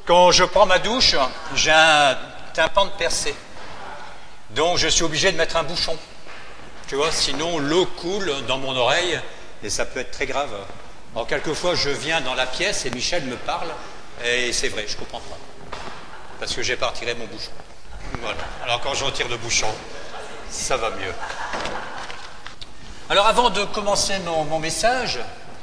Quand je prends ma douche, j'ai un tympan de percée. Donc je suis obligé de mettre un bouchon. Tu vois, sinon l'eau coule dans mon oreille et ça peut être très grave. Alors quelquefois je viens dans la pièce et Michel me parle et c'est vrai, je comprends pas. Parce que j'ai pas retiré mon bouchon. Voilà. Alors quand je retire le bouchon, ça va mieux. Alors avant de commencer mon message,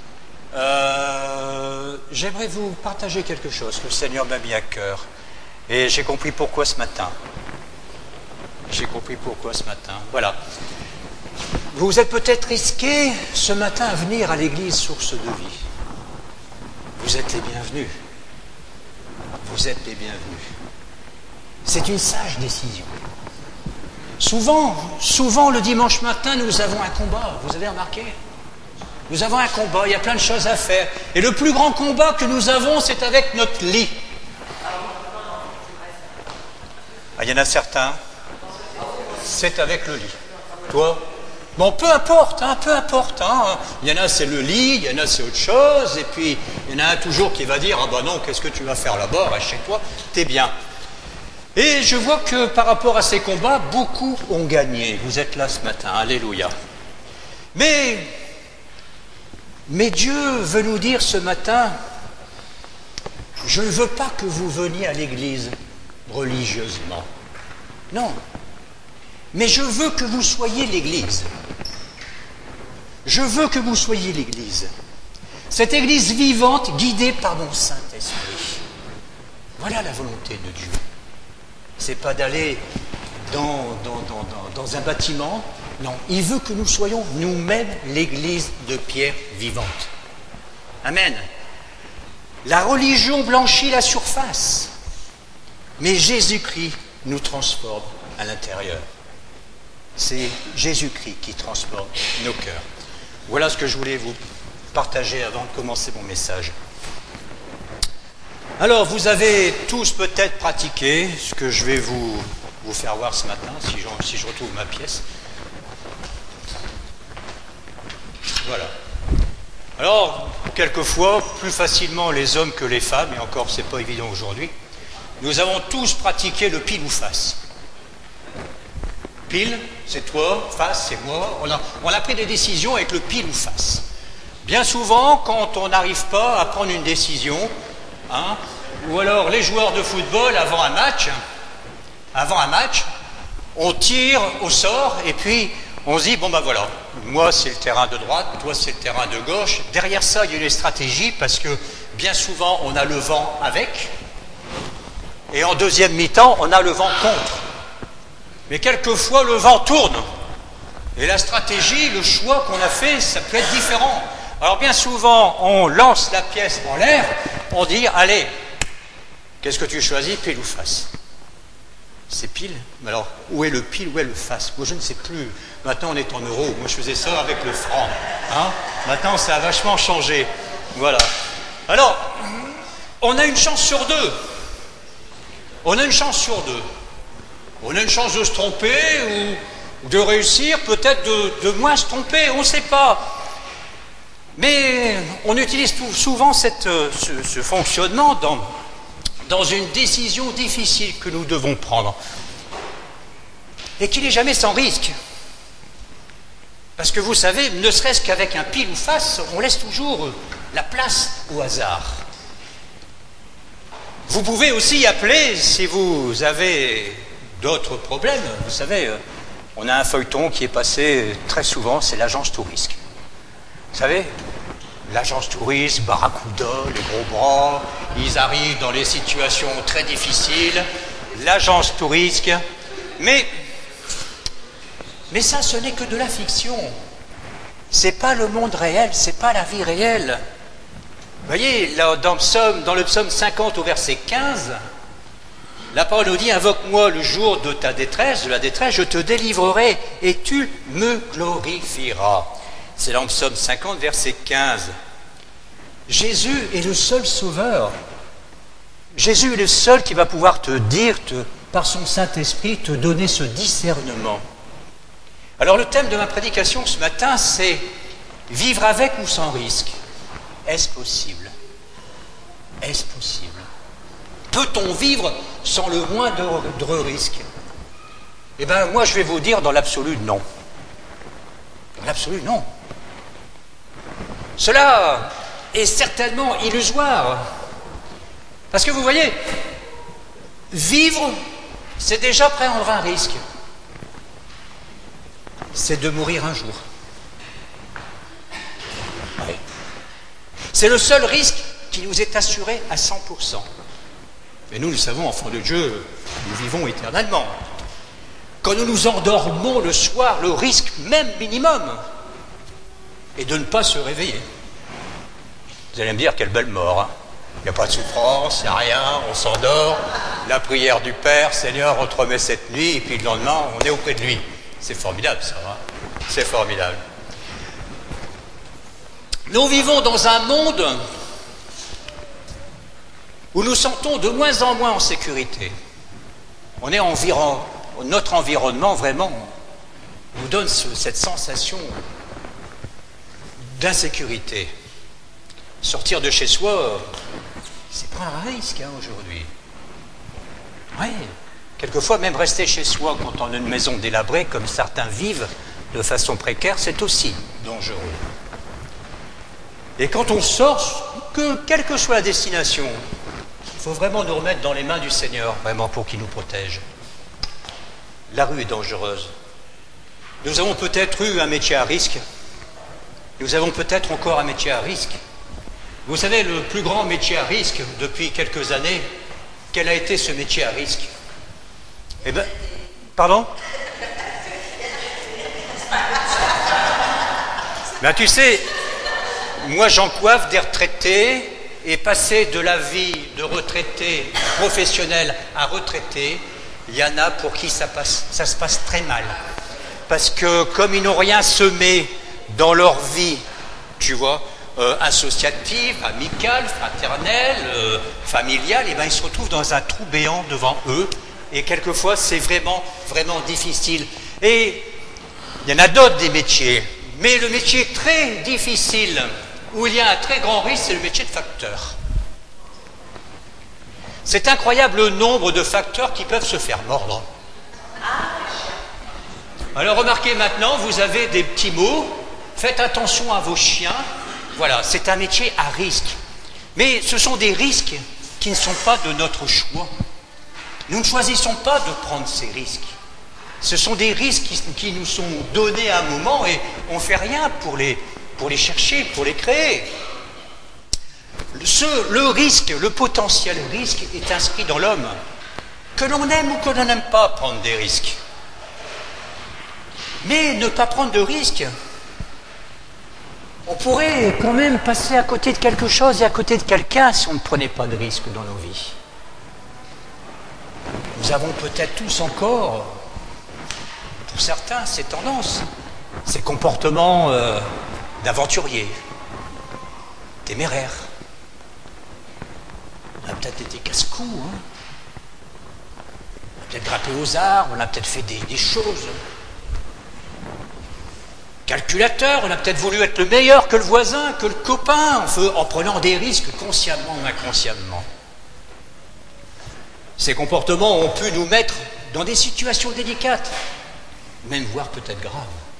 j'aimerais vous partager quelque chose que le Seigneur m'a mis à cœur. Et j'ai compris pourquoi ce matin. Voilà. Vous êtes peut-être risqué ce matin à venir à l'église Source de Vie. Vous êtes les bienvenus. Vous êtes les bienvenus. C'est une sage décision. Souvent le dimanche matin, nous avons un combat. Vous avez remarqué ? Nous avons un combat, il y a plein de choses à faire. Et le plus grand combat que nous avons, c'est avec notre lit. Ah, il y en a certains, c'est avec le lit. Toi ? Bon, peu importe. Il y en a, c'est le lit, il y en a, c'est autre chose. Et puis, il y en a un toujours qui va dire, ah ben non, qu'est-ce que tu vas faire là-bas ? Reste chez toi, t'es bien. Et je vois que par rapport à ces combats, beaucoup ont gagné. Vous êtes là ce matin, alléluia. Mais Dieu veut nous dire ce matin, je ne veux pas que vous veniez à l'église religieusement. Non. Mais je veux que vous soyez l'église. Je veux que vous soyez l'église. Cette église vivante, guidée par mon Saint-Esprit. Voilà la volonté de Dieu. C'est pas d'aller dans un bâtiment. Non, il veut que nous soyons nous-mêmes l'église de pierre vivante. Amen. La religion blanchit la surface, mais Jésus-Christ nous transforme à l'intérieur. C'est Jésus-Christ qui transforme nos cœurs. Voilà ce que je voulais vous partager avant de commencer mon message. Alors, vous avez tous peut-être pratiqué ce que je vais vous faire voir ce matin, si je retrouve ma pièce. Voilà. Alors, quelquefois, plus facilement les hommes que les femmes, et encore c'est pas évident aujourd'hui, nous avons tous pratiqué le pile ou face. Pile, c'est toi, face, c'est moi. On a pris des décisions avec le pile ou face. Bien souvent, quand on n'arrive pas à prendre une décision, ou alors les joueurs de football avant un match, on tire au sort et puis on se dit, bon ben voilà, moi c'est le terrain de droite, toi c'est le terrain de gauche. Derrière ça, il y a une stratégie parce que bien souvent on a le vent avec et en deuxième mi-temps, on a le vent contre. Mais quelquefois, le vent tourne. Et la stratégie, le choix qu'on a fait, ça peut être différent. Alors bien souvent, on lance la pièce en l'air, on dit, allez, qu'est-ce que tu choisis, pile ou face ? C'est pile. Mais alors, où est le pile, où est le face ? Moi, je ne sais plus. Maintenant, on est en euros. Moi, je faisais ça avec le franc. Maintenant, ça a vachement changé. Voilà. Alors, on a une chance sur deux. On a une chance de se tromper ou de réussir, peut-être de moins se tromper, on ne sait pas. Mais on utilise souvent ce fonctionnement dans une décision difficile que nous devons prendre et qui n'est jamais sans risque. Parce que vous savez, ne serait-ce qu'avec un pile ou face, on laisse toujours la place au hasard. Vous pouvez aussi appeler, si vous avez d'autres problèmes, vous savez, on a un feuilleton qui est passé très souvent, c'est l'agence Tourisque. Vous savez, l'agence Tourisque, Barracuda, les gros bras, ils arrivent dans les situations très difficiles, l'agence Tourisque, mais ça, ce n'est que de la fiction. C'est pas le monde réel, c'est pas la vie réelle. Vous voyez, là, dans le psaume 50 au verset 15, la parole nous dit, invoque-moi le jour de ta détresse, de la détresse, je te délivrerai et tu me glorifieras. C'est dans le psaume 50, verset 15. Jésus est le seul sauveur. Jésus est le seul qui va pouvoir te dire, par son Saint-Esprit, te donner ce discernement. Alors le thème de ma prédication ce matin, c'est vivre avec ou sans risque. Est-ce possible ? Est-ce possible ? Peut-on vivre sans le moindre risque? Eh bien, moi, je vais vous dire, dans l'absolu, non. Dans l'absolu, non. Cela est certainement illusoire. Parce que vous voyez, vivre, c'est déjà prendre un risque. C'est de mourir un jour. Oui. C'est le seul risque qui nous est assuré à 100%. Et nous savons, enfants de Dieu, nous vivons éternellement. Quand nous nous endormons le soir, le risque même minimum est de ne pas se réveiller. Vous allez me dire, quelle belle mort, hein. Il n'y a pas de souffrance, il n'y a rien, on s'endort, la prière du Père, Seigneur, on te remet cette nuit, et puis le lendemain, on est auprès de lui. C'est formidable, ça, hein. C'est formidable. Nous vivons dans un monde où nous sentons de moins en moins en sécurité. Notre environnement, vraiment, nous donne cette sensation d'insécurité. Sortir de chez soi, c'est prendre un risque, hein, aujourd'hui. Oui. Quelquefois, même rester chez soi quand on a une maison délabrée, comme certains vivent de façon précaire, c'est aussi dangereux. Et quand on sort, quelle que soit la destination, il faut vraiment nous remettre dans les mains du Seigneur, vraiment pour qu'il nous protège. La rue est dangereuse. Nous avons peut-être eu un métier à risque. Nous avons peut-être encore un métier à risque. Vous savez, le plus grand métier à risque depuis quelques années, quel a été ce métier à risque? Eh bien, pardon? Ben, tu sais, moi j'en coiffe des retraités, et passer de la vie de retraité professionnel à retraité, il y en a pour qui ça se passe très mal. Parce que comme ils n'ont rien semé dans leur vie, tu vois, associative, amicale, fraternelle, familiale, et ben ils se retrouvent dans un trou béant devant eux, et quelquefois c'est vraiment, vraiment difficile. Et il y en a d'autres des métiers, mais le métier très difficile, où il y a un très grand risque, c'est le métier de facteur. C'est incroyable le nombre de facteurs qui peuvent se faire mordre. Alors remarquez maintenant, vous avez des petits mots, faites attention à vos chiens. Voilà, c'est un métier à risque. Mais ce sont des risques qui ne sont pas de notre choix. Nous ne choisissons pas de prendre ces risques. Ce sont des risques qui nous sont donnés à un moment et on ne fait rien pour les chercher, pour les créer. Le risque, le potentiel risque est inscrit dans l'homme. Que l'on aime ou que l'on n'aime pas prendre des risques. Mais ne pas prendre de risques, on pourrait quand même passer à côté de quelque chose et à côté de quelqu'un si on ne prenait pas de risques dans nos vies. Nous avons peut-être tous encore, pour certains, ces tendances, ces comportements d'aventuriers, téméraires. On a peut-être été casse-cou, hein. On a peut-être grimpé aux arbres, on a peut-être fait des choses. Calculateur, on a peut-être voulu être le meilleur que le voisin, que le copain, en prenant des risques consciemment ou inconsciemment. Ces comportements ont pu nous mettre dans des situations délicates, même voire peut-être graves.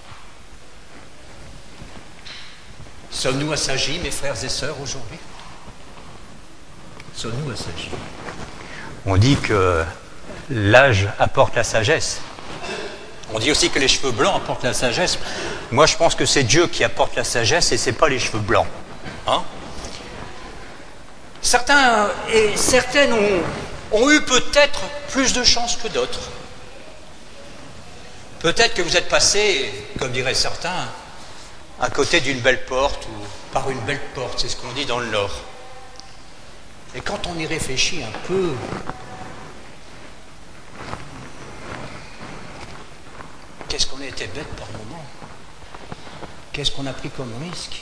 Sommes-nous assagis, mes frères et sœurs, aujourd'hui? Sommes-nous assagis? On dit que l'âge apporte la sagesse. On dit aussi que les cheveux blancs apportent la sagesse. Moi, je pense que c'est Dieu qui apporte la sagesse et ce n'est pas les cheveux blancs. Hein? Certains et certaines ont eu peut-être plus de chance que d'autres. Peut-être que vous êtes passé, comme diraient certains, à côté d'une belle porte ou par une belle porte, c'est ce qu'on dit dans le Nord. Et quand on y réfléchit un peu, qu'est-ce qu'on a été bête par moment? Qu'est-ce qu'on a pris comme risque?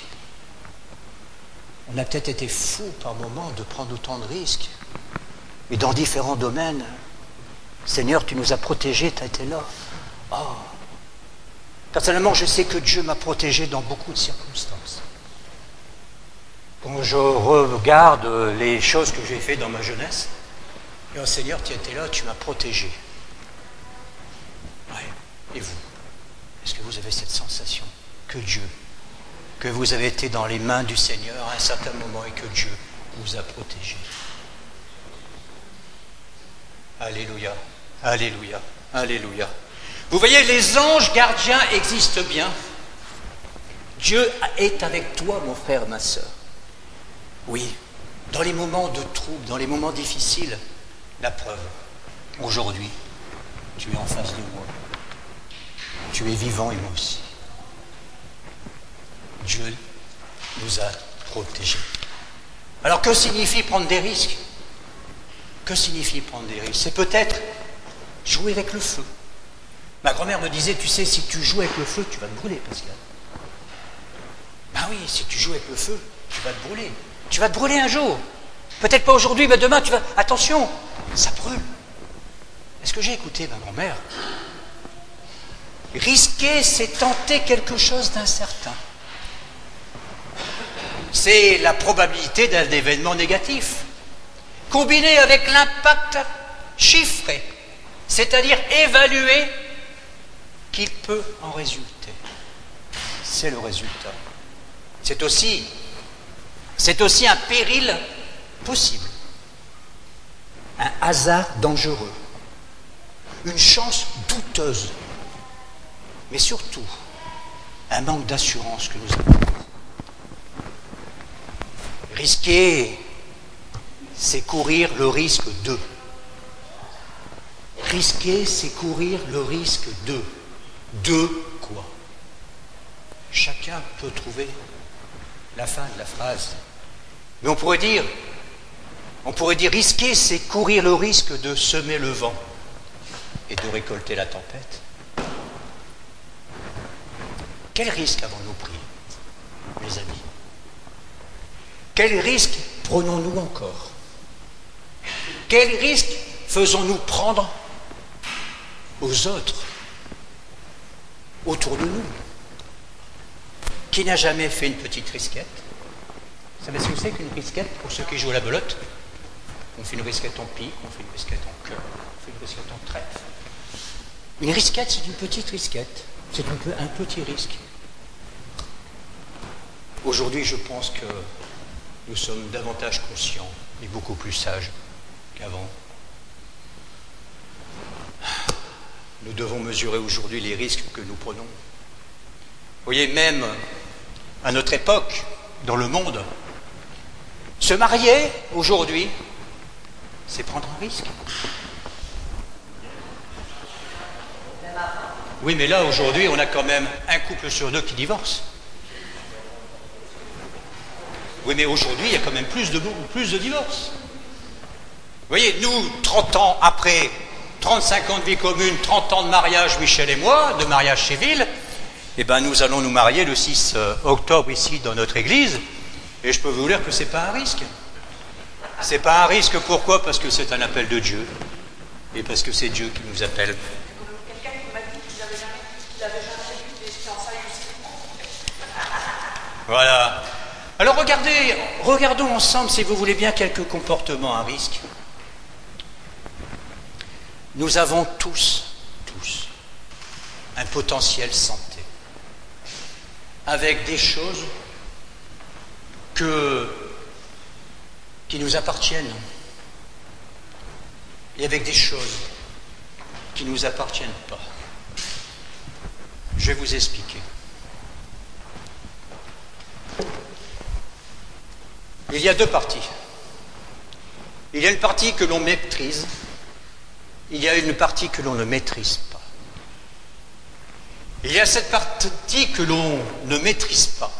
On a peut-être été fou par moment de prendre autant de risques. Et dans différents domaines, Seigneur, tu nous as protégés, tu as été là. Oh. Personnellement, je sais que Dieu m'a protégé dans beaucoup de circonstances. Quand je regarde les choses que j'ai faites dans ma jeunesse, Et oh Seigneur, tu étais là, tu m'as protégé. Ouais. Et vous? Est-ce que vous avez cette sensation que Dieu, que vous avez été dans les mains du Seigneur à un certain moment et que Dieu vous a protégé? Alléluia, alléluia, alléluia. Vous voyez, les anges gardiens existent bien. Dieu est avec toi, mon frère, ma sœur. Oui, dans les moments de trouble, dans les moments difficiles, la preuve. Aujourd'hui, tu es en face de moi. Tu es vivant et moi aussi. Dieu nous a protégés. Alors que signifie prendre des risques? Que signifie prendre des risques? C'est peut-être jouer avec le feu. Ma grand-mère me disait, tu sais, si tu joues avec le feu, tu vas te brûler, Pascal. Ben oui, si tu joues avec le feu, tu vas te brûler. Tu vas te brûler un jour. Peut-être pas aujourd'hui, mais demain, tu vas... Attention, ça brûle. Est-ce que j'ai écouté ma grand-mère? Risquer, c'est tenter quelque chose d'incertain. C'est la probabilité d'un événement négatif, combiné avec l'impact chiffré, c'est-à-dire évalué qu'il peut en résulter. C'est le résultat. C'est aussi un péril possible, un hasard dangereux, une chance douteuse, mais surtout un manque d'assurance que nous avons. Risquer, c'est courir le risque de. Risquer, c'est courir le risque de. De quoi? Chacun peut trouver la fin de la phrase. Mais on pourrait dire risquer, c'est courir le risque de semer le vent et de récolter la tempête. Quel risque avons-nous pris, mes amis? Quel risque prenons-nous encore? Quel risque faisons-nous prendre aux autres, autour de nous? Qui n'a jamais fait une petite risquette? Vous savez ce que c'est qu'une risquette pour ceux qui jouent à la belote? On fait une risquette en pique, on fait une risquette en cœur, on fait une risquette en trèfle. Une risquette, c'est une petite risquette. C'est un petit risque. Aujourd'hui, je pense que nous sommes davantage conscients et beaucoup plus sages qu'avant. Nous devons mesurer aujourd'hui les risques que nous prenons. Vous voyez, même à notre époque, dans le monde, se marier aujourd'hui, c'est prendre un risque. Oui, mais là, aujourd'hui, on a quand même un couple sur deux qui divorce. Oui, mais aujourd'hui, il y a quand même plus de divorces. Vous voyez, nous, 30 ans après, 35 ans de vie commune, 30 ans de mariage, Michel et moi, de mariage civil, eh bien, nous allons nous marier le 6 octobre ici dans notre église, et je peux vous dire que c'est pas un risque. C'est pas un risque, pourquoi? Parce que c'est un appel de Dieu, et parce que c'est Dieu qui nous appelle. Quelqu'un qui m'a dit qu'il n'avait jamais vu des fiançailles aussi. Voilà. Alors regardons ensemble, si vous voulez bien, quelques comportements à risque. Nous avons tous, un potentiel santé, avec des choses qui nous appartiennent, et avec des choses qui ne nous appartiennent pas. Je vais vous expliquer. Il y a deux parties. Il y a une partie que l'on maîtrise, il y a une partie que l'on ne maîtrise pas. Il y a cette partie que l'on ne maîtrise pas.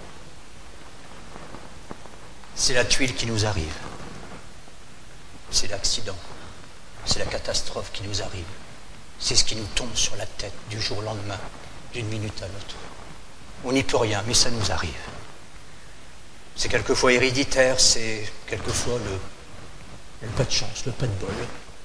C'est la tuile qui nous arrive. C'est l'accident. C'est la catastrophe qui nous arrive. C'est ce qui nous tombe sur la tête du jour au lendemain, d'une minute à l'autre. On n'y peut rien, mais ça nous arrive. C'est quelquefois héréditaire, c'est quelquefois le pas de chance, le pas de bol.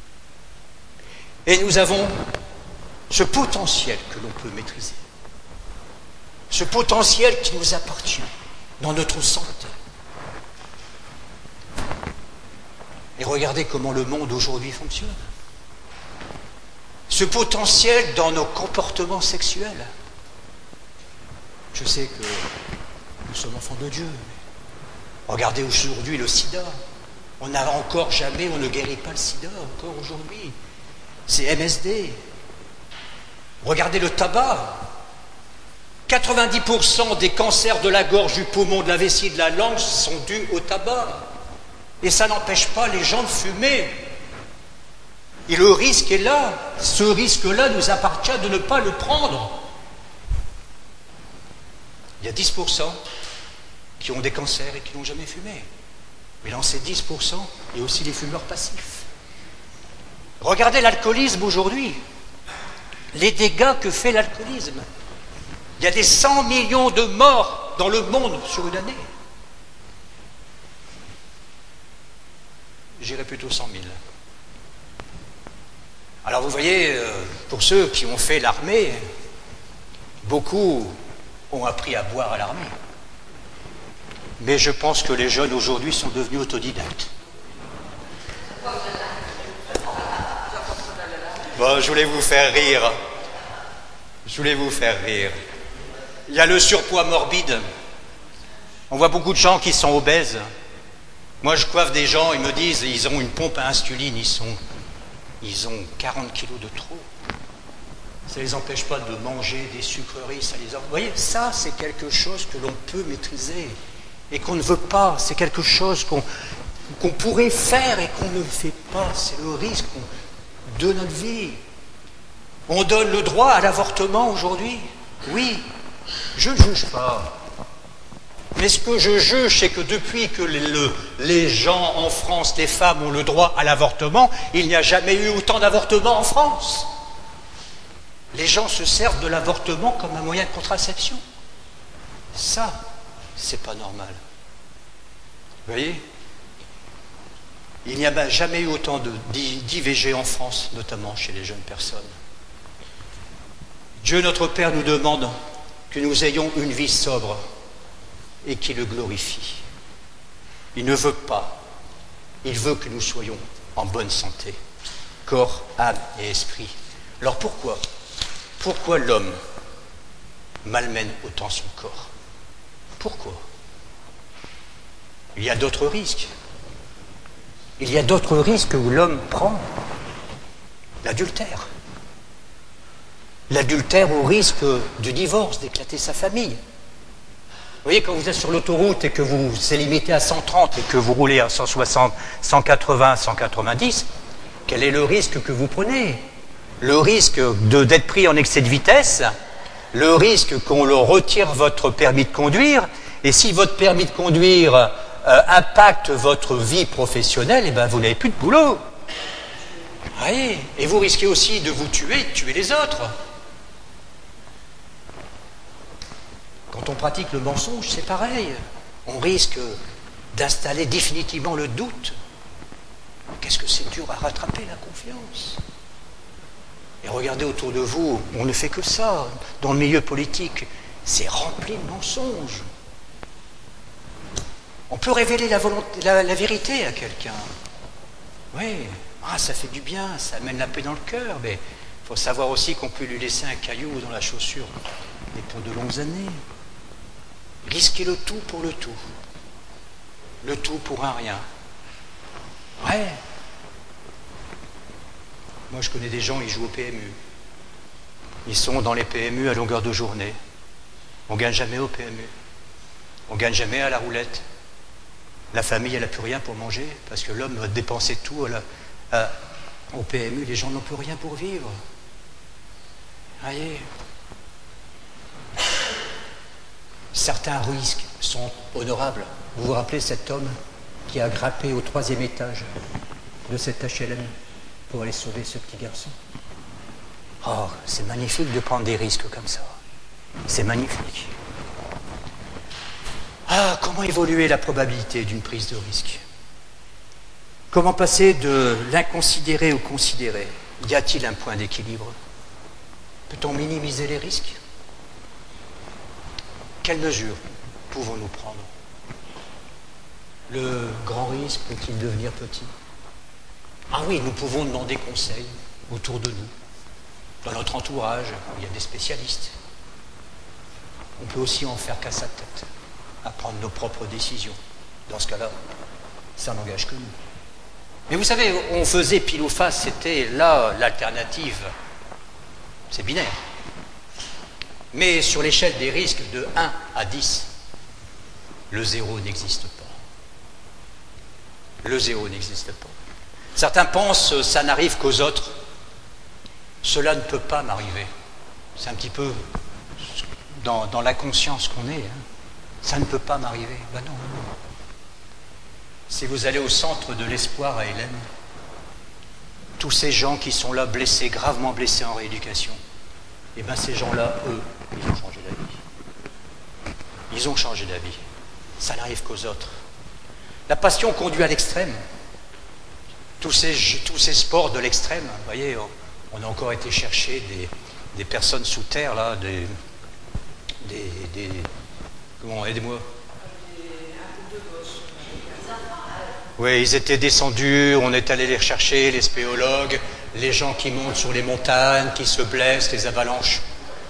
Et nous avons ce potentiel que l'on peut maîtriser. Ce potentiel qui nous appartient dans notre santé. Et regardez comment le monde aujourd'hui fonctionne. Ce potentiel dans nos comportements sexuels. Je sais que nous sommes enfants de Dieu. Regardez aujourd'hui le sida. On ne guérit pas le sida encore aujourd'hui. C'est MSD. Regardez le tabac. 90% des cancers de la gorge, du poumon, de la vessie, de la langue sont dus au tabac. Et ça n'empêche pas les gens de fumer. Et le risque est là. Ce risque-là nous appartient de ne pas le prendre. Il y a 10% qui ont des cancers et qui n'ont jamais fumé. Mais dans ces 10%, il y a aussi les fumeurs passifs. Regardez l'alcoolisme aujourd'hui. Les dégâts que fait l'alcoolisme. Il y a des 100 millions de morts dans le monde sur une année. J'irais plutôt 100 000. Alors vous voyez, pour ceux qui ont fait l'armée, beaucoup ont appris à boire à l'armée. Mais je pense que les jeunes aujourd'hui sont devenus autodidactes. Bon, je voulais vous faire rire. Il y a le surpoids morbide. On voit beaucoup de gens qui sont obèses. Moi, je coiffe des gens, ils me disent, ils ont une pompe à insuline, ils ont 40 kilos de trop. Ça ne les empêche pas de manger des sucreries, Vous voyez, ça, c'est quelque chose que l'on peut maîtriser et qu'on ne veut pas. C'est quelque chose qu'on pourrait faire et qu'on ne fait pas. C'est le risque de notre vie. On donne le droit à l'avortement aujourd'hui. Oui, je ne juge pas. Mais ce que je juge, c'est que depuis que les gens en France, les femmes ont le droit à l'avortement, il n'y a jamais eu autant d'avortements en France. Les gens se servent de l'avortement comme un moyen de contraception. Ça, c'est pas normal. Vous voyez ? Il n'y a jamais eu autant d'IVG en France, notamment chez les jeunes personnes. Dieu notre Père nous demande que nous ayons une vie sobre et qui le glorifie. Il ne veut pas, il veut que nous soyons en bonne santé, corps, âme et esprit. Alors pourquoi l'homme malmène autant son corps? Pourquoi? Il y a d'autres risques. Il y a d'autres risques où l'homme prend. L'adultère. L'adultère au risque du divorce, d'éclater sa famille. Vous voyez, quand vous êtes sur l'autoroute et que vous c'est limité à 130 et que vous roulez à 160, 180, 190, quel est le risque que vous prenez? Le risque d'être pris en excès de vitesse, le risque qu'on leur retire votre permis de conduire, et si votre permis de conduire impacte votre vie professionnelle, eh ben vous n'avez plus de boulot. Oui, et vous risquez aussi de vous tuer et de tuer les autres. Quand on pratique le mensonge, c'est pareil. On risque d'installer définitivement le doute. Qu'est-ce que c'est dur à rattraper, la confiance. Et regardez autour de vous, on ne fait que ça. Dans le milieu politique, c'est rempli de mensonges. On peut révéler la vérité à quelqu'un. Oui, ça fait du bien, ça amène la paix dans le cœur, mais il faut savoir aussi qu'on peut lui laisser un caillou dans la chaussure, et pour de longues années. Risquer le tout pour le tout. Le tout pour un rien. Ouais. Moi, je connais des gens, ils jouent au PMU. Ils sont dans les PMU à longueur de journée. On ne gagne jamais au PMU. On ne gagne jamais à la roulette. La famille, elle n'a plus rien pour manger, parce que l'homme va dépenser tout au PMU. Les gens n'ont plus rien pour vivre. Voyez. Certains risques sont honorables. Vous vous rappelez cet homme qui a grimpé au 3e étage de cet HLM pour aller sauver ce petit garçon? Oh, c'est magnifique de prendre des risques comme ça. C'est magnifique. Comment évoluer la probabilité d'une prise de risque? Comment passer de l'inconsidéré au considéré? Y a-t-il un point d'équilibre? Peut-on minimiser les risques? Quelles mesures pouvons-nous prendre? Le grand risque peut-il devenir petit? Ah oui, nous pouvons demander conseil autour de nous, dans notre entourage, il y a des spécialistes. On peut aussi en faire qu'à sa tête, à prendre nos propres décisions. Dans ce cas-là, ça n'engage que nous. Mais vous savez, on faisait pile ou face, c'était là l'alternative. C'est binaire. Mais sur l'échelle des risques de 1 à 10, le zéro n'existe pas. Le zéro n'existe pas. Certains pensent ça n'arrive qu'aux autres. Cela ne peut pas m'arriver. C'est un petit peu dans la conscience qu'on est. Ça ne peut pas m'arriver. Ben non. Si vous allez au centre de l'espoir à Hélène, tous ces gens qui sont là blessés, gravement blessés en rééducation, et bien ces gens-là, eux, ils ont changé d'avis. Ils ont changé d'avis. Ça n'arrive qu'aux autres. La passion conduit à l'extrême. Tous ces sports de l'extrême, vous voyez, on a encore été chercher des personnes sous terre, là, comment, aidez-moi. Oui, ils étaient descendus, on est allé les rechercher, les spéologues, les gens qui montent sur les montagnes, qui se blessent, les avalanches.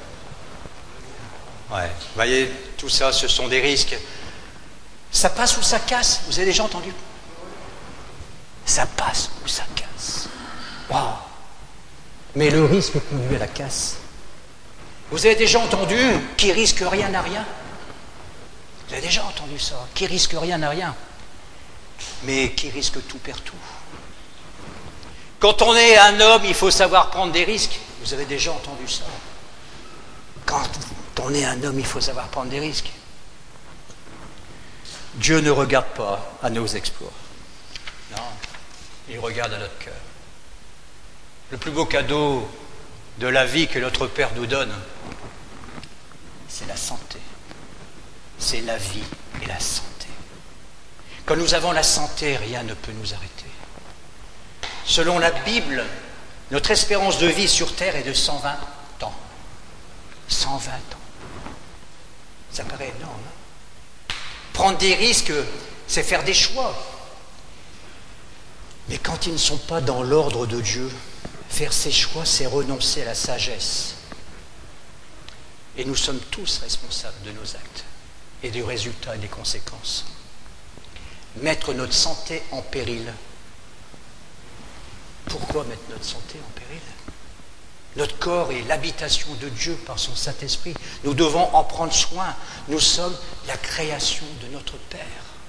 Ouais, vous voyez, tout ça, ce sont des risques. Ça passe ou ça casse, vous avez déjà entendu? Ça passe ou ça casse. Waouh! Mais le risque conduit à la casse. Vous avez déjà entendu qui risque rien n'a rien? Vous avez déjà entendu ça? Qui risque rien n'a rien? Mais qui risque tout perd tout. Quand on est un homme, il faut savoir prendre des risques. Vous avez déjà entendu ça? Quand on est un homme, il faut savoir prendre des risques. Dieu ne regarde pas à nos exploits. Non, il regarde à notre cœur. Le plus beau cadeau de la vie que notre Père nous donne, c'est la santé. C'est la vie et la santé. Quand nous avons la santé, rien ne peut nous arrêter. Selon la Bible, notre espérance de vie sur Terre est de 120 ans. 120 ans. Ça paraît énorme. Hein? Prendre des risques, c'est faire des choix. Mais quand ils ne sont pas dans l'ordre de Dieu, faire ces choix, c'est renoncer à la sagesse. Et nous sommes tous responsables de nos actes et du résultat et des conséquences. Mettre notre santé en péril. Pourquoi mettre notre santé en péril? Notre corps est l'habitation de Dieu par son Saint-Esprit. Nous devons en prendre soin. Nous sommes la création de notre Père.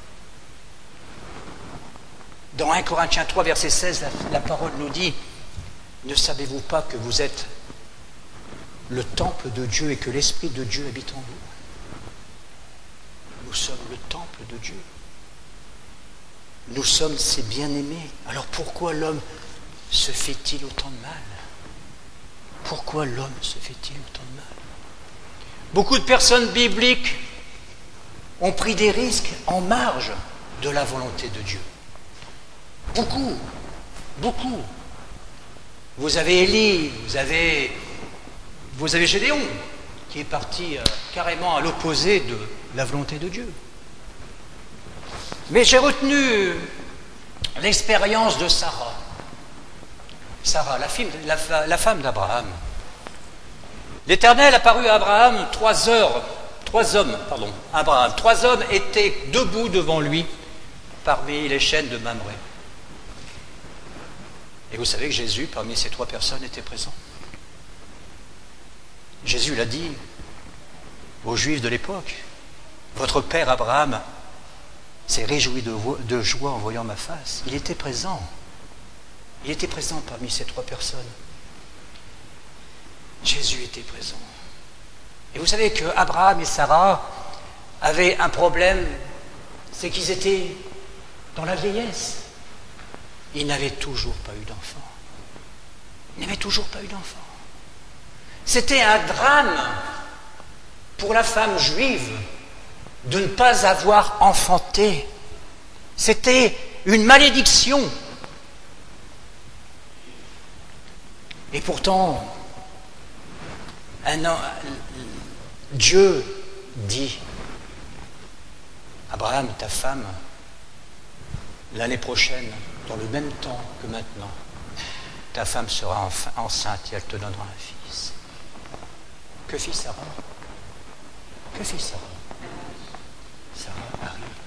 Dans 1 Corinthiens 3, verset 16, la parole nous dit: ne savez-vous pas que vous êtes le temple de Dieu et que l'Esprit de Dieu habite en vous? Nous sommes le temple de Dieu. Nous sommes ses bien-aimés. Alors pourquoi l'homme se fait-il autant de mal? Pourquoi l'homme se fait-il autant de mal? Beaucoup de personnes bibliques ont pris des risques en marge de la volonté de Dieu. Beaucoup, beaucoup. Vous avez Élie, vous avez Gédéon, qui est parti carrément à l'opposé de la volonté de Dieu. Mais j'ai retenu l'expérience de Sarah. Sarah, la femme d'Abraham. L'Éternel apparut à Abraham, trois hommes étaient debout devant lui parmi les chênes de Mamré. Et vous savez que Jésus, parmi ces trois personnes, était présent. Jésus l'a dit aux Juifs de l'époque: votre père Abraham s'est réjoui de joie en voyant ma face. Il était présent. Il était présent parmi ces trois personnes. Jésus était présent. Et vous savez que Abraham et Sarah avaient un problème, c'est qu'ils étaient dans la vieillesse. Ils n'avaient toujours pas eu d'enfant. Ils n'avaient toujours pas eu d'enfant. C'était un drame pour la femme juive de ne pas avoir enfanté. C'était une malédiction. Et pourtant, Dieu dit: Abraham, ta femme, l'année prochaine, dans le même temps que maintenant, ta femme sera enceinte et elle te donnera un fils. Que fit Sarah? Que fit Sarah? Sarah arrive.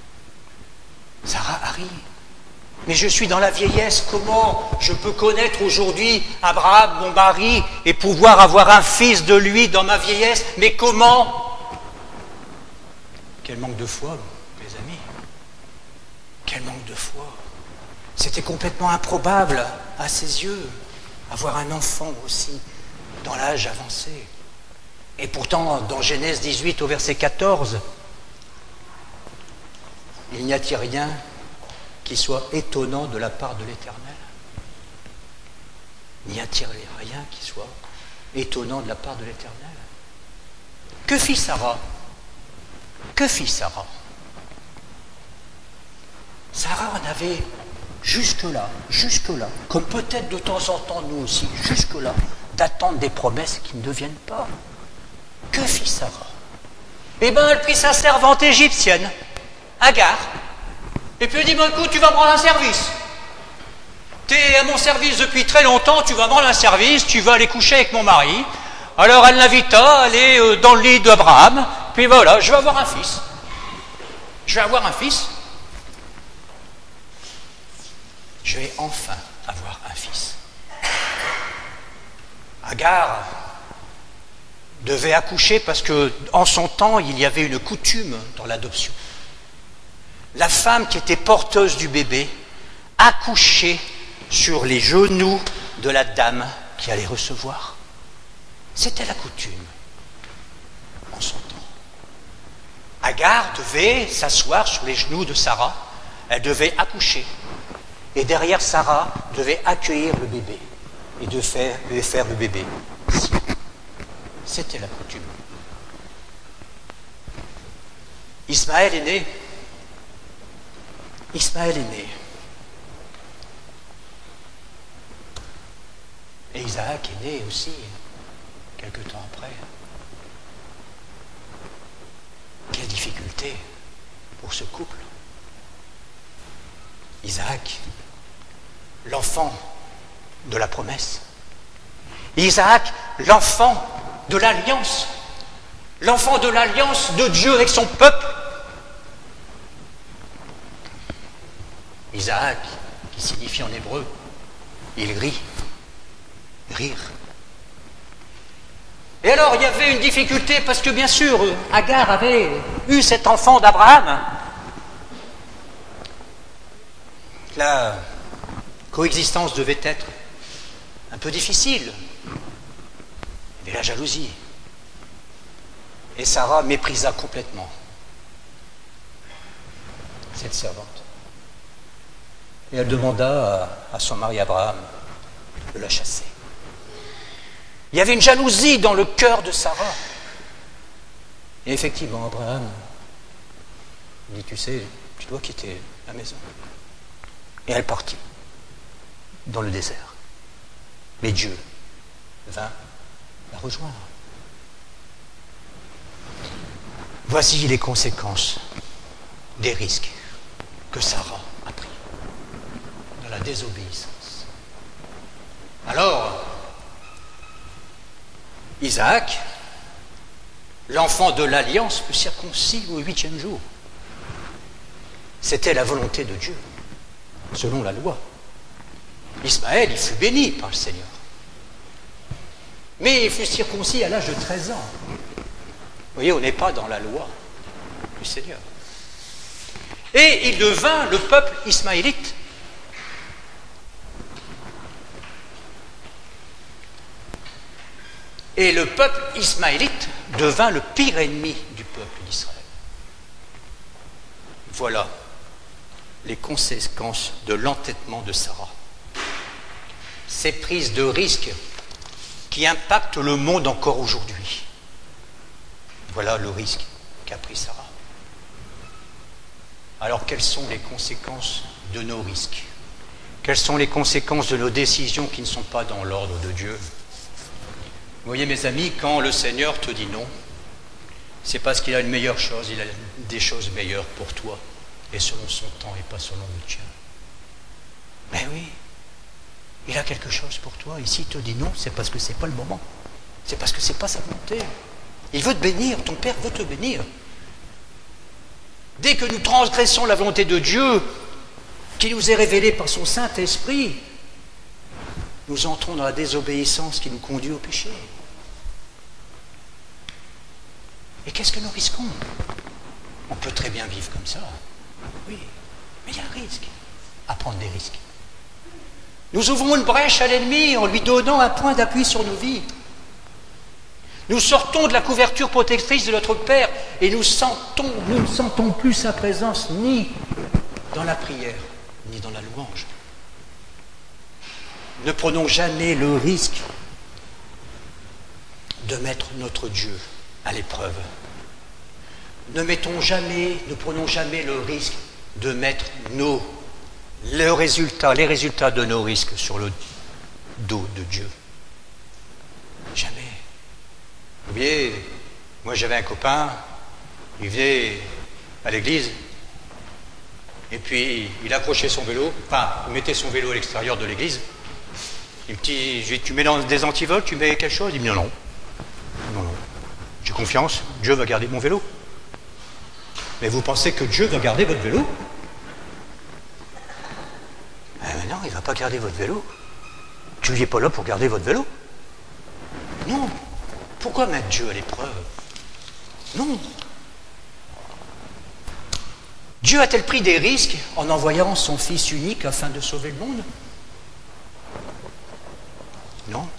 Sarah arrive. Mais je suis dans la vieillesse, comment je peux connaître aujourd'hui Abraham, mon mari, et pouvoir avoir un fils de lui dans ma vieillesse? Mais comment? Quel manque de foi, mes amis. Quel manque de foi. C'était complètement improbable à ses yeux, avoir un enfant aussi dans l'âge avancé. Et pourtant, dans Genèse 18 au verset 14, il n'y a-t-il rien qui soit étonnant de la part de l'Éternel? N'y a-t-il rien qui soit étonnant de la part de l'Éternel? Que fit Sarah? Que fit Sarah? Sarah en avait jusque-là, comme peut-être de temps en temps nous aussi, jusque-là, d'attendre des promesses qui ne deviennent pas. Que fit Sarah? Eh bien, elle prit sa servante égyptienne, Agar, et puis elle dit, bon, écoute, tu vas me rendre un service. Tu es à mon service depuis très longtemps, tu vas me rendre un service, tu vas aller coucher avec mon mari. Alors elle l'invita à aller dans le lit d'Abraham, puis voilà, je vais avoir un fils. Je vais avoir un fils. Je vais enfin avoir un fils. Agar devait accoucher parce que, en son temps, il y avait une coutume dans l'adoption. La femme qui était porteuse du bébé accouchait sur les genoux de la dame qui allait recevoir. C'était la coutume en son temps. Agar devait s'asseoir sur les genoux de Sarah, elle devait accoucher. Et derrière Sarah devait accueillir le bébé et de faire le bébé. C'était la coutume. Ismaël est né. Ismaël est né. Et Isaac est né aussi, quelque temps après. Quelle difficulté pour ce couple. Isaac, l'enfant de la promesse. Isaac, l'enfant de l'alliance. L'enfant de l'alliance de Dieu avec son peuple. Isaac, qui signifie en hébreu, il rit. Rire. Et alors, il y avait une difficulté, parce que bien sûr, Agar avait eu cet enfant d'Abraham. La coexistence devait être un peu difficile. Il y avait la jalousie. Et Sarah méprisa complètement cette servante. Et elle demanda à son mari Abraham de la chasser. Il y avait une jalousie dans le cœur de Sarah. Et effectivement, Abraham dit, tu sais, tu dois quitter la maison. Et elle partit dans le désert. Mais Dieu vint la rejoindre. Voici les conséquences des risques que Sarah a pris dans la désobéissance. Alors, Isaac, l'enfant de l'alliance, fut circoncis au 8e jour. C'était la volonté de Dieu, selon la loi. Ismaël, il fut béni par le Seigneur. Mais il fut circoncis à l'âge de 13 ans. Vous voyez, on n'est pas dans la loi du Seigneur. Et il devint le peuple ismaélite. Et le peuple ismaélite devint le pire ennemi du peuple d'Israël. Voilà les conséquences de l'entêtement de Sarah. Ces prises de risques qui impactent le monde encore aujourd'hui. Voilà le risque qu'a pris Sarah. Alors, quelles sont les conséquences de nos risques? Quelles sont les conséquences de nos décisions qui ne sont pas dans l'ordre de Dieu? Vous voyez, mes amis, quand le Seigneur te dit non, c'est parce qu'il a une meilleure chose, il a des choses meilleures pour toi, et selon son temps et pas selon le tien. Ben oui, il a quelque chose pour toi. Et s'il te dit non, c'est parce que c'est pas le moment. C'est parce que c'est pas sa volonté. Il veut te bénir, ton Père veut te bénir. Dès que nous transgressons la volonté de Dieu, qui nous est révélée par son Saint-Esprit, nous entrons dans la désobéissance qui nous conduit au péché. Et qu'est-ce que nous risquons? On peut très bien vivre comme ça, oui, mais il y a un risque à prendre des risques. Nous ouvrons une brèche à l'ennemi en lui donnant un point d'appui sur nos vies. Nous sortons de la couverture protectrice de notre Père et nous ne sentons plus sa présence ni dans la prière, ni dans la louange. Ne prenons jamais le risque de mettre notre Dieu à l'épreuve. Ne prenons jamais le risque de mettre les résultats de nos risques sur le dos de Dieu. Jamais. Vous voyez, moi j'avais un copain, il venait à l'église, et puis il accrochait son vélo, il mettait son vélo à l'extérieur de l'église. Je lui dis, tu mets dans des antivols, tu mets quelque chose? Il me dit non. J'ai confiance, Dieu va garder mon vélo. Mais vous pensez que Dieu va garder votre vélo? Mais non, il ne va pas garder votre vélo. Tu n'es pas là pour garder votre vélo. Non. Pourquoi mettre Dieu à l'épreuve? Non. Dieu a-t-il pris des risques en envoyant son Fils unique afin de sauver le monde? Non.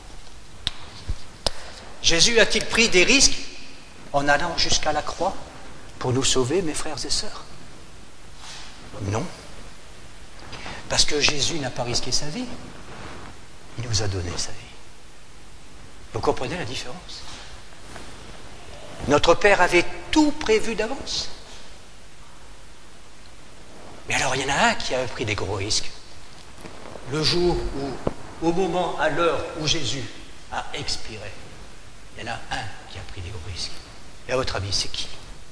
Jésus a-t-il pris des risques en allant jusqu'à la croix pour nous sauver, mes frères et sœurs? Non. Parce que Jésus n'a pas risqué sa vie. Il nous a donné sa vie. Vous comprenez la différence? Notre Père avait tout prévu d'avance. Mais alors il y en a un qui a pris des gros risques. Le jour où, au moment, à l'heure où Jésus a expiré, il y en a un qui a pris des gros risques. Et à votre avis, c'est qui?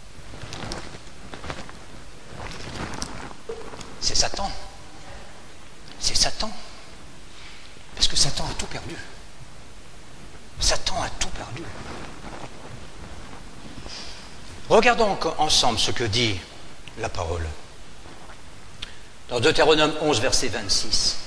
C'est Satan. C'est Satan. Parce que Satan a tout perdu. Satan a tout perdu. Regardons ensemble ce que dit la parole. Dans Deutéronome 11, verset 26.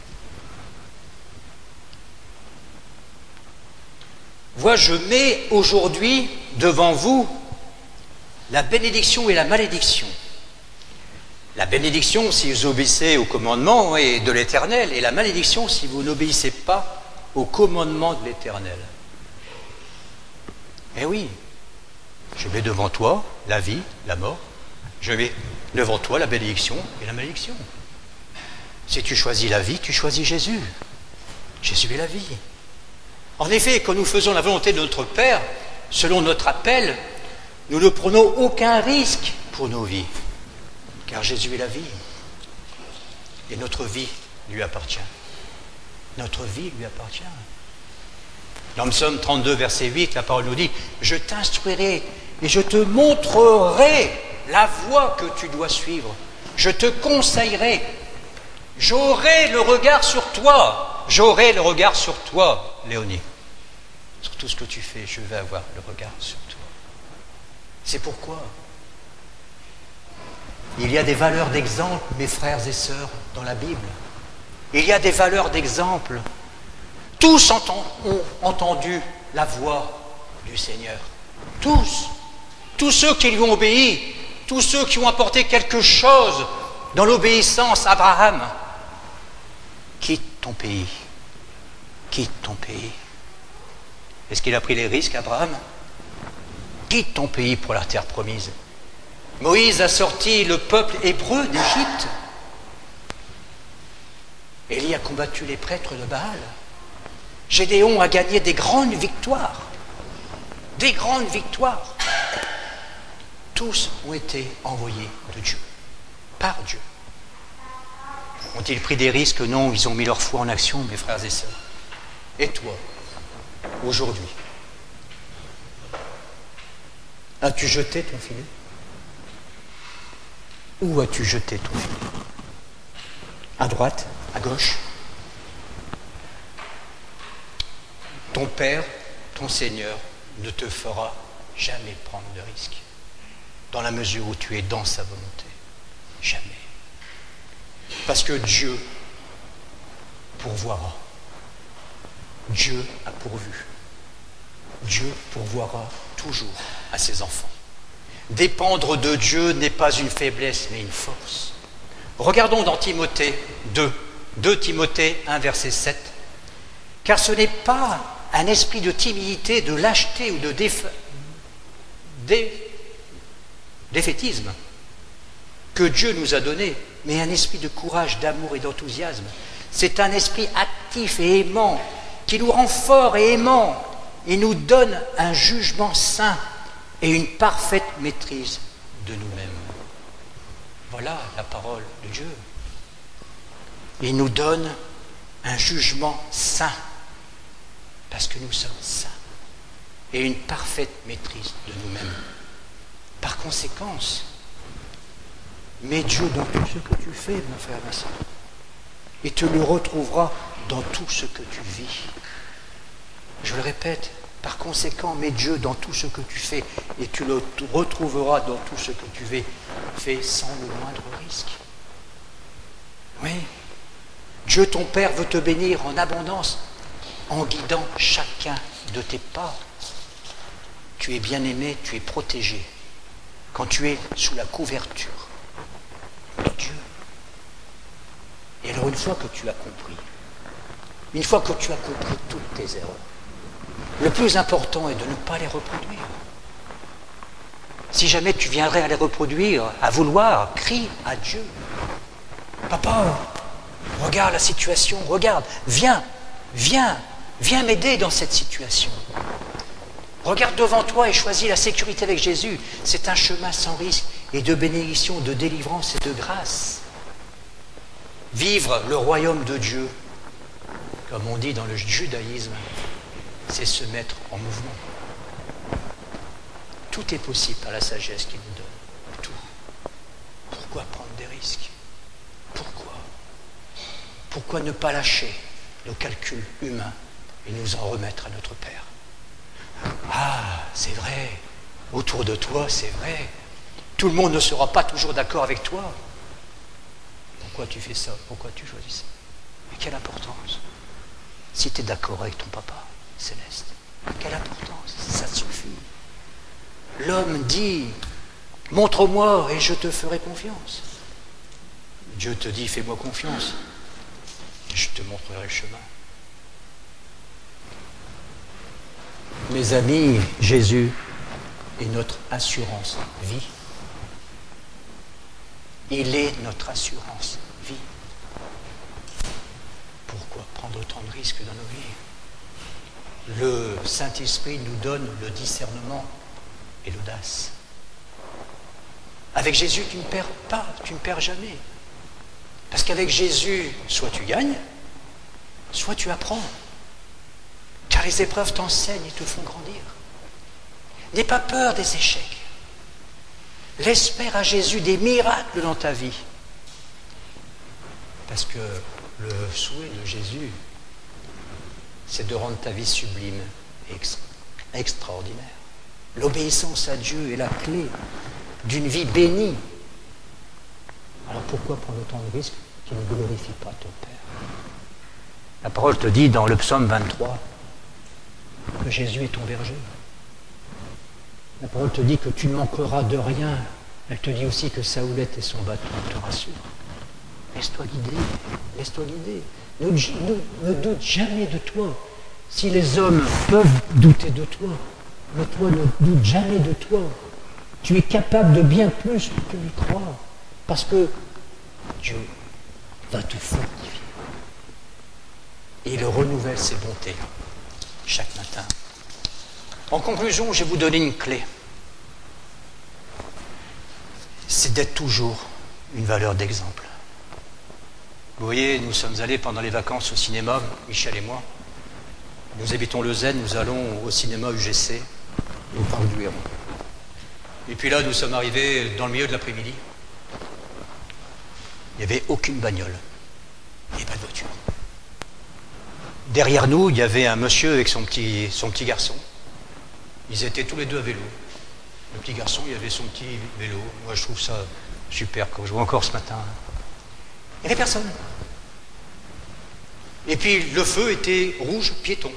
Vois, je mets aujourd'hui devant vous la bénédiction et la malédiction. La bénédiction si vous obéissez au commandement de l'Éternel, et la malédiction si vous n'obéissez pas au commandement de l'Éternel. Eh oui, je mets devant toi la vie, la mort, je mets devant toi la bénédiction et la malédiction. Si tu choisis la vie, tu choisis Jésus. Jésus est la vie. En effet, quand nous faisons la volonté de notre Père, selon notre appel, nous ne prenons aucun risque pour nos vies, car Jésus est la vie. Et notre vie lui appartient. Notre vie lui appartient. Dans le psaume 32, verset 8, la parole nous dit « Je t'instruirai et je te montrerai la voie que tu dois suivre. Je te conseillerai. J'aurai le regard sur toi. J'aurai le regard sur toi, Léonie. Sur tout ce que tu fais, je vais avoir le regard sur toi. » C'est pourquoi il y a des valeurs d'exemple, mes frères et sœurs, dans la Bible. Il y a des valeurs d'exemple. Tous ont entendu la voix du Seigneur. Tous. Tous ceux qui lui ont obéi, tous ceux qui ont apporté quelque chose dans l'obéissance. Abraham, quitte ton pays. Quitte ton pays. Est-ce qu'il a pris les risques, Abraham? Quitte ton pays pour la terre promise. Moïse a sorti le peuple hébreu d'Égypte. Élie a combattu les prêtres de Baal. Gédéon a gagné des grandes victoires. Des grandes victoires. Tous ont été envoyés de Dieu, par Dieu. Ont-ils pris des risques? Non, ils ont mis leur foi en action, mes frères et sœurs. Et toi, aujourd'hui, as-tu jeté ton filet? Où as-tu jeté ton filet? À droite à gauche. Ton Père, ton Seigneur, ne te fera jamais prendre de risque, dans la mesure où tu es dans sa volonté. Jamais. Parce que Dieu pourvoira. Dieu a pourvu. Dieu pourvoira toujours à ses enfants. Dépendre de Dieu n'est pas une faiblesse, mais une force. Regardons dans Timothée 2, 2 Timothée 1, verset 7. Car ce n'est pas un esprit de timidité, de lâcheté ou de défaitisme que Dieu nous a donné, mais un esprit de courage, d'amour et d'enthousiasme. C'est un esprit actif et aimant qui nous rend forts et aimants et nous donne un jugement saint et une parfaite maîtrise de nous-mêmes. Voilà la parole de Dieu. Il nous donne un jugement saint, parce que nous sommes saints, et une parfaite maîtrise de nous-mêmes. Par conséquence, mets Dieu dans tout ce que tu fais, mon frère Vincent, et tu le retrouveras dans tout ce que tu vis. Je le répète, par conséquent, mets Dieu dans tout ce que tu fais, et tu le retrouveras dans tout ce que tu fais sans le moindre risque. Oui, Dieu ton Père veut te bénir en abondance, en guidant chacun de tes pas. Tu es bien-aimé, tu es protégé, quand tu es sous la couverture de Dieu. Et alors une fois que tu as compris, toutes tes erreurs, le plus important est de ne pas les reproduire. Si jamais tu viendrais à les reproduire, à vouloir, crie à Dieu. Papa, regarde la situation, regarde, viens m'aider dans cette situation. Regarde devant toi et choisis la sécurité avec Jésus. C'est un chemin sans risque et de bénédiction, de délivrance et de grâce. Vivre le royaume de Dieu, comme on dit dans le judaïsme, c'est se mettre en mouvement. Tout est possible par la sagesse qu'il nous donne. Tout. Pourquoi prendre des risques? Pourquoi ne pas lâcher nos calculs humains et nous en remettre à notre Père? Ah, c'est vrai, autour de toi, c'est vrai. Tout le monde ne sera pas toujours d'accord avec toi. Pourquoi tu fais ça? Pourquoi tu choisis ça? Et quelle importance? Si tu es d'accord avec ton papa céleste, quelle importance? Ça suffit. L'homme dit, montre-moi et je te ferai confiance. Dieu te dit, fais-moi confiance. Je te montrerai le chemin. Mes amis, Jésus est notre assurance vie. Il est notre assurance vie. Pourquoi prendre autant de risques dans nos vies? Le Saint-Esprit nous donne le discernement et l'audace. Avec Jésus, tu ne perds pas, tu ne perds jamais. Parce qu'avec Jésus, soit tu gagnes, soit tu apprends. Car les épreuves t'enseignent et te font grandir. N'aie pas peur des échecs. L'espère à Jésus des miracles dans ta vie. Parce que le souhait de Jésus, c'est de rendre ta vie sublime et extraordinaire. L'obéissance à Dieu est la clé d'une vie bénie. Alors pourquoi prendre autant de risques qui ne glorifie pas ton Père? La parole te dit dans le psaume 23 que Jésus est ton berger. La parole te dit que tu ne manqueras de rien. Elle te dit aussi que sa houlette et son bâton te rassurent. Laisse-toi guider, laisse-toi guider. Ne doute jamais de toi. Si les hommes peuvent douter de toi, mais toi ne doute jamais de toi. Tu es capable de bien plus que tu le crois. Parce que Dieu va te fortifier. Et il renouvelle ses bontés chaque matin. En conclusion, je vais vous donner une clé. C'est d'être toujours une valeur d'exemple. Vous voyez, nous sommes allés pendant les vacances au cinéma, Michel et moi. Nous habitons le Zen, nous allons au cinéma UGC, au Parc du Héron. Et puis là, nous sommes arrivés dans le milieu de l'après-midi. Il n'y avait aucune bagnole. Il n'y avait pas de voiture. Derrière nous, il y avait un monsieur avec son petit garçon. Ils étaient tous les deux à vélo. Le petit garçon, il avait son petit vélo. Moi, je trouve ça super, quand je vois encore ce matin. Il n'y avait personne. Et puis, le feu était rouge piéton.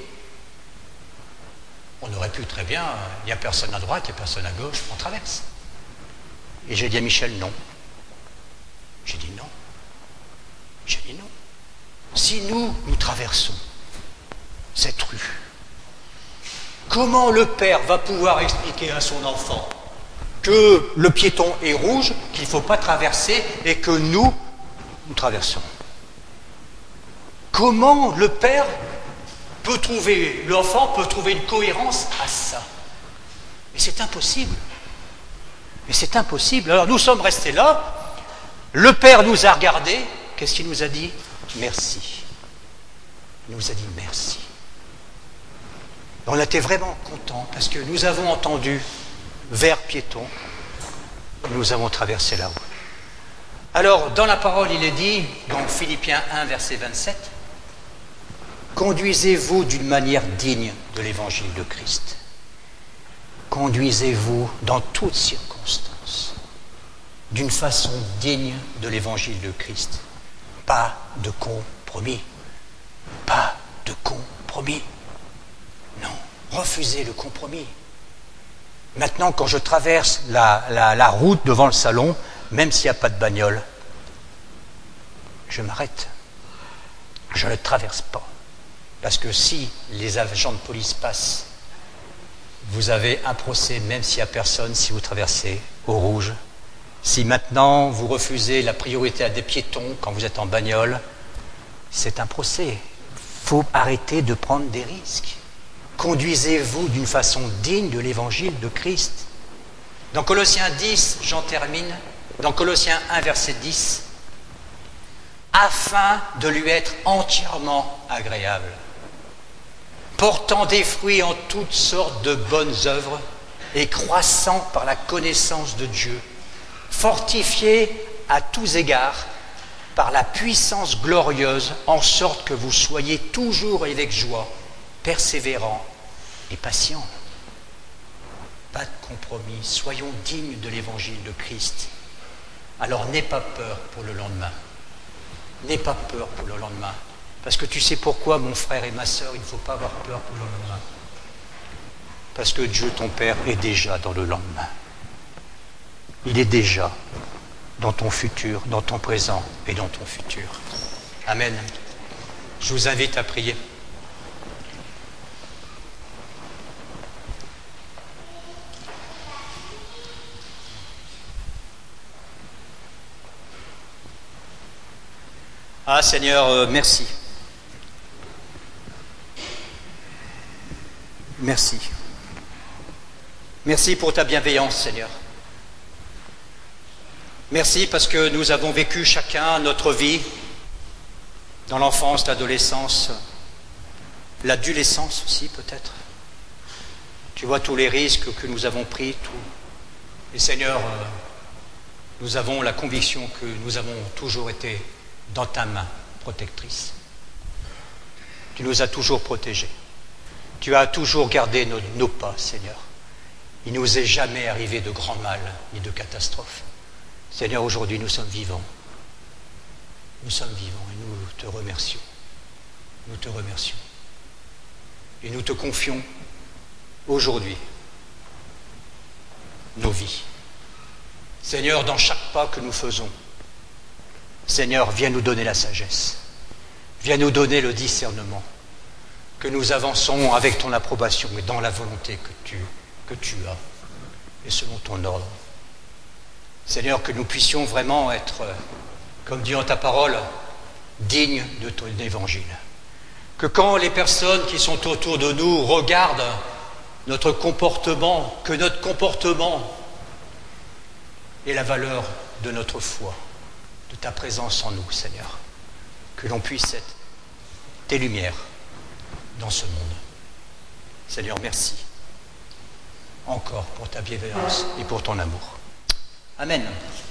On aurait pu très bien, il n'y a personne à droite, il n'y a personne à gauche, on traverse. Et j'ai dit à Michel, non. J'ai dit non. J'ai dit non. Si nous traversons cette rue, comment le père va pouvoir expliquer à son enfant que le piéton est rouge, qu'il ne faut pas traverser et que nous traversons? Comment le père peut trouver, l'enfant peut trouver une cohérence à ça? Mais c'est impossible. Mais c'est impossible. Alors nous sommes restés là, le père nous a regardés, qu'est-ce qu'il nous a dit? Merci. Il nous a dit merci. On était vraiment contents parce que nous avons entendu vert piéton, nous avons traversé la rue. Alors, dans la parole, il est dit, dans Philippiens 1, verset 27, conduisez-vous d'une manière digne de l'évangile de Christ. Conduisez-vous dans toutes circonstances, d'une façon digne de l'évangile de Christ. Pas de compromis. Pas de compromis. Non, refusez le compromis. Maintenant, quand je traverse la route devant le salon, même s'il n'y a pas de bagnole, je m'arrête. Je ne traverse pas. Parce que si les agents de police passent, vous avez un procès, même s'il n'y a personne, si vous traversez au rouge. Si maintenant vous refusez la priorité à des piétons quand vous êtes en bagnole, c'est un procès. Il faut arrêter de prendre des risques. Conduisez-vous d'une façon digne de l'évangile de Christ. Dans Colossiens 10, j'en termine, dans Colossiens 1, verset 10, afin de lui être entièrement agréable, portant des fruits en toutes sortes de bonnes œuvres et croissant par la connaissance de Dieu, fortifié à tous égards par la puissance glorieuse, en sorte que vous soyez toujours avec joie, persévérants et patients. Pas de compromis, soyons dignes de l'évangile de Christ. Alors n'aie pas peur pour le lendemain. N'aie pas peur pour le lendemain. Parce que tu sais pourquoi, mon frère et ma sœur, il ne faut pas avoir peur pour le lendemain. Parce que Dieu, ton Père, est déjà dans le lendemain. Il est déjà dans ton futur, dans ton présent et dans ton futur. Amen. Je vous invite à prier. Ah Seigneur, merci. Merci. Merci pour ta bienveillance, Seigneur. Merci parce que nous avons vécu chacun notre vie, dans l'enfance, l'adolescence, l'adolescence aussi peut-être. Tu vois tous les risques que nous avons pris, tout. Et Seigneur, nous avons la conviction que nous avons toujours été dans ta main protectrice. Tu nous as toujours protégés. Tu as toujours gardé nos pas, Seigneur. Il ne nous est jamais arrivé de grand mal ni de catastrophe. Seigneur, aujourd'hui nous sommes vivants. Nous sommes vivants et nous te remercions. Nous te remercions. Et nous te confions aujourd'hui nos vies. Seigneur, dans chaque pas que nous faisons, Seigneur, viens nous donner la sagesse. Viens nous donner le discernement. Que nous avançons avec ton approbation et dans la volonté que tu as et selon ton ordre. Seigneur, que nous puissions vraiment être, comme dit en ta parole, dignes de ton évangile. Que quand les personnes qui sont autour de nous regardent notre comportement, que notre comportement ait la valeur de notre foi, de ta présence en nous, Seigneur. Que l'on puisse être tes lumières dans ce monde. Seigneur, merci encore pour ta bienveillance et pour ton amour. Amen.